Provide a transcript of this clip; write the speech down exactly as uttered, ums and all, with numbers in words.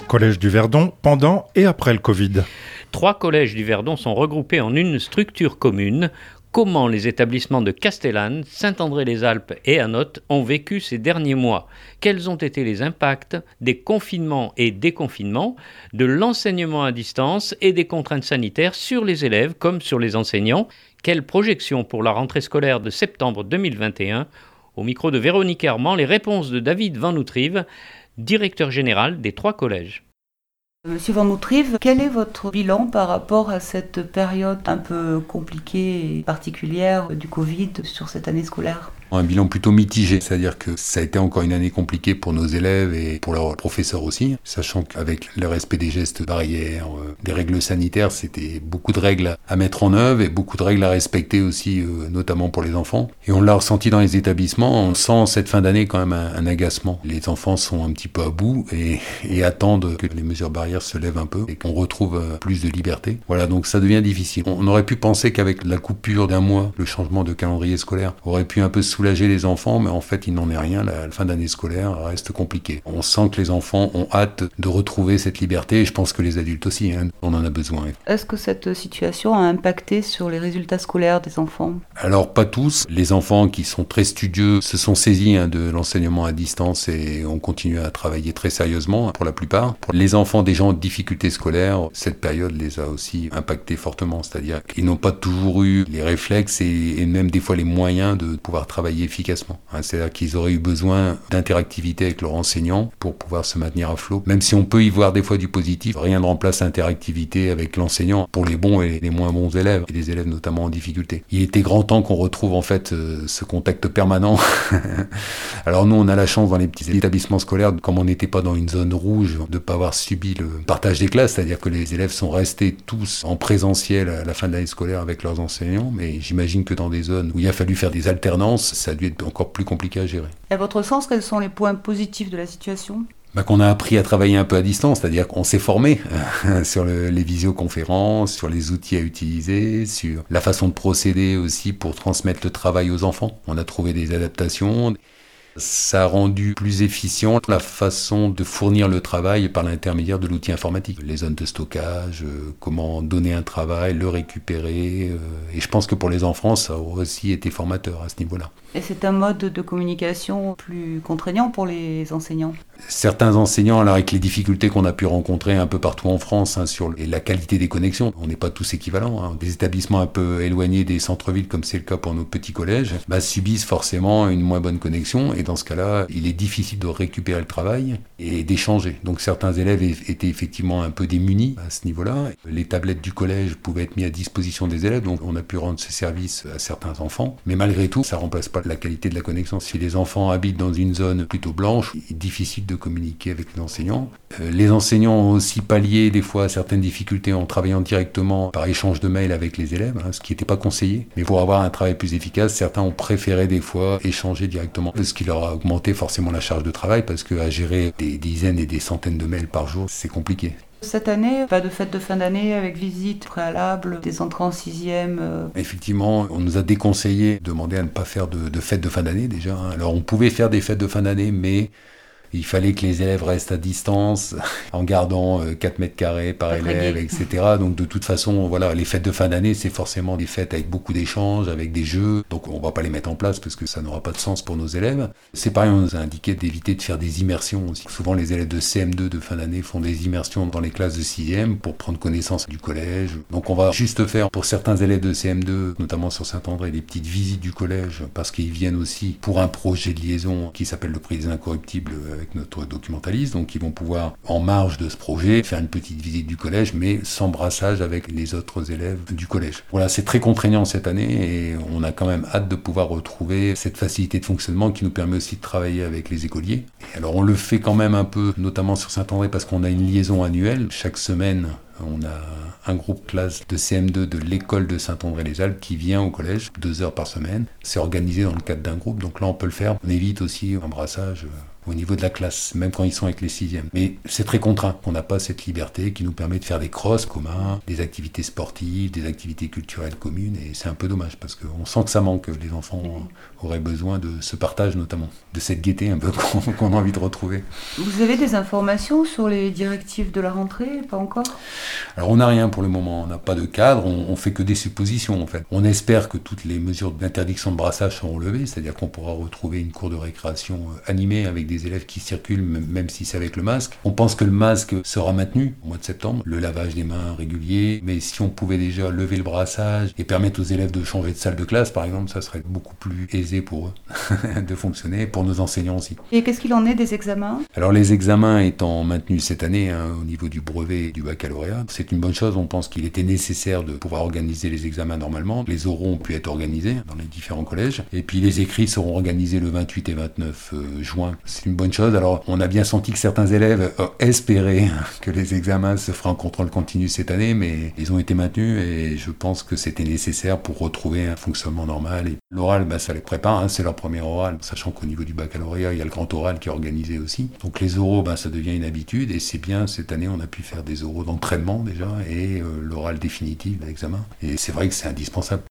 Collège du Verdon pendant et après le Covid. Trois collèges du Verdon sont regroupés en une structure commune. Comment les établissements de Castellane, Saint-André-les-Alpes et Anote ont vécu ces derniers mois? Quels ont été les impacts des confinements et déconfinements, de l'enseignement à distance et des contraintes sanitaires sur les élèves comme sur les enseignants? Quelles projections pour la rentrée scolaire de septembre deux mille vingt et un? Au micro de Véronique Herman, les réponses de David Van Outrive, directeur général des trois collèges. Monsieur Van Outrive, quel est votre bilan par rapport à cette période un peu compliquée et particulière du Covid sur cette année scolaire ? Un bilan plutôt mitigé, c'est-à-dire que ça a été encore une année compliquée pour nos élèves et pour leurs professeurs aussi, sachant qu'avec le respect des gestes barrières, euh, des règles sanitaires, c'était beaucoup de règles à mettre en œuvre et beaucoup de règles à respecter aussi, euh, notamment pour les enfants. Et on l'a ressenti dans les établissements, on sent cette fin d'année quand même un, un agacement. Les enfants sont un petit peu à bout et, et attendent que les mesures barrières se lèvent un peu et qu'on retrouve euh, plus de liberté. Voilà, donc ça devient difficile. On aurait pu penser qu'avec la coupure d'un mois, le changement de calendrier scolaire aurait pu un peu soulager les enfants, mais en fait il n'en est rien, la fin d'année scolaire reste compliquée. On sent que les enfants ont hâte de retrouver cette liberté et je pense que les adultes aussi, hein, on en a besoin. Est-ce que cette situation a impacté sur les résultats scolaires des enfants ? Alors pas tous, les enfants qui sont très studieux se sont saisis hein, de l'enseignement à distance et ont continué à travailler très sérieusement hein, pour la plupart. Pour les enfants des gens en difficulté scolaire, cette période les a aussi impactés fortement, c'est-à-dire qu'ils n'ont pas toujours eu les réflexes et, et même des fois les moyens de pouvoir travailler efficacement. C'est-à-dire qu'ils auraient eu besoin d'interactivité avec leurs enseignants pour pouvoir se maintenir à flot. Même si on peut y voir des fois du positif, rien ne remplace l'interactivité avec l'enseignant pour les bons et les moins bons élèves, et les élèves notamment en difficulté. Il était grand temps qu'on retrouve en fait ce contact permanent. Alors nous, on a la chance dans les petits établissements scolaires, comme on n'était pas dans une zone rouge, de ne pas avoir subi le partage des classes, c'est-à-dire que les élèves sont restés tous en présentiel à la fin de l'année scolaire avec leurs enseignants, mais j'imagine que dans des zones où il a fallu faire des alternances, ça a dû être encore plus compliqué à gérer. À votre sens, quels sont les points positifs de la situation ? Bah, qu'on a appris à travailler un peu à distance, c'est-à-dire qu'on s'est formé euh, sur le, les visioconférences, sur les outils à utiliser, sur la façon de procéder aussi pour transmettre le travail aux enfants. On a trouvé des adaptations. Ça a rendu plus efficient la façon de fournir le travail par l'intermédiaire de l'outil informatique. Les zones de stockage, euh, comment donner un travail, le récupérer. Euh, et je pense que pour les enfants, ça a aussi été formateur à ce niveau-là. Et c'est un mode de communication plus contraignant pour les enseignants ? Certains enseignants, alors avec les difficultés qu'on a pu rencontrer un peu partout en France hein, sur la qualité des connexions, on n'est pas tous équivalents. Hein. Des établissements un peu éloignés des centres-villes, comme c'est le cas pour nos petits collèges, bah, subissent forcément une moins bonne connexion. Et dans ce cas-là, il est difficile de récupérer le travail et d'échanger. Donc certains élèves étaient effectivement un peu démunis à ce niveau-là. Les tablettes du collège pouvaient être mises à disposition des élèves, donc on a pu rendre ce service à certains enfants. Mais malgré tout, ça ne remplace pas la qualité de la connexion. Si les enfants habitent dans une zone plutôt blanche, il est difficile de communiquer avec les enseignants. Euh, les enseignants ont aussi pallié des fois certaines difficultés en travaillant directement par échange de mails avec les élèves, hein, ce qui n'était pas conseillé. Mais pour avoir un travail plus efficace, certains ont préféré des fois échanger directement, ce qui leur a augmenté forcément la charge de travail parce qu'à gérer des dizaines et des centaines de mails par jour, c'est compliqué. Cette année, pas de fête de fin d'année avec visite préalable, des entrées en sixième. Euh... Effectivement, on nous a déconseillé de demander à ne pas faire de, de fête de fin d'année déjà. Hein. Alors on pouvait faire des fêtes de fin d'année, mais il fallait que les élèves restent à distance en gardant quatre mètres carrés par élève, et cetera. Donc de toute façon, voilà, les fêtes de fin d'année, c'est forcément des fêtes avec beaucoup d'échanges, avec des jeux. Donc on ne va pas les mettre en place parce que ça n'aura pas de sens pour nos élèves. C'est pareil, on nous a indiqué d'éviter de faire des immersions aussi. Souvent les élèves de C M deux de fin d'année font des immersions dans les classes de sixième pour prendre connaissance du collège. Donc on va juste faire pour certains élèves de C M deux, notamment sur Saint-André, des petites visites du collège parce qu'ils viennent aussi pour un projet de liaison qui s'appelle le prix des incorruptibles avec notre documentaliste, donc ils vont pouvoir, en marge de ce projet, faire une petite visite du collège, mais sans brassage avec les autres élèves du collège. Voilà, c'est très contraignant cette année et on a quand même hâte de pouvoir retrouver cette facilité de fonctionnement qui nous permet aussi de travailler avec les écoliers. Et alors on le fait quand même un peu, notamment sur Saint-André, parce qu'on a une liaison annuelle. Chaque semaine, on a un groupe classe de C M deux de l'école de Saint-André-les-Alpes qui vient au collège deux heures par semaine. C'est organisé dans le cadre d'un groupe, donc là on peut le faire. On évite aussi un brassage. au niveau de la classe, même quand ils sont avec les sixièmes. Mais c'est très contraint. On n'a pas cette liberté qui nous permet de faire des crosses communs, des activités sportives, des activités culturelles communes, et c'est un peu dommage parce qu'on sent que ça manque. Les enfants auraient besoin de ce partage notamment, de cette gaieté un peu qu'on, qu'on a envie de retrouver. Vous avez des informations sur les directives de la rentrée? Pas encore? Alors on n'a rien pour le moment, on n'a pas de cadre, on, on fait que des suppositions en fait. On espère que toutes les mesures d'interdiction de brassage seront levées, c'est-à-dire qu'on pourra retrouver une cour de récréation animée avec des élèves qui circulent, même si c'est avec le masque. On pense que le masque sera maintenu au mois de septembre, le lavage des mains régulier, mais si on pouvait déjà lever le brassage et permettre aux élèves de changer de salle de classe par exemple, ça serait beaucoup plus aisé pour eux de fonctionner, pour nos enseignants aussi. Et qu'est-ce qu'il en est des examens? Alors les examens étant maintenus cette année hein, au niveau du brevet et du baccalauréat, c'est une bonne chose. On pense qu'il était nécessaire de pouvoir organiser les examens normalement. Les oraux ont pu être organisés dans les différents collèges. Et puis les écrits seront organisés le vingt-huit et vingt-neuf juin. C'est une bonne chose. Alors on a bien senti que certains élèves espéraient que les examens se feraient en contrôle continu cette année, mais ils ont été maintenus et je pense que c'était nécessaire pour retrouver un fonctionnement normal. Et l'oral, bah, ça les prépare, hein, c'est leur premier oral, sachant qu'au niveau du baccalauréat, il y a le grand oral qui est organisé aussi. Donc les oraux, bah, ça devient une habitude et c'est bien, cette année on a pu faire des oraux d'entraînement déjà et euh, l'oral définitif de l'examen. Et c'est vrai que c'est indispensable.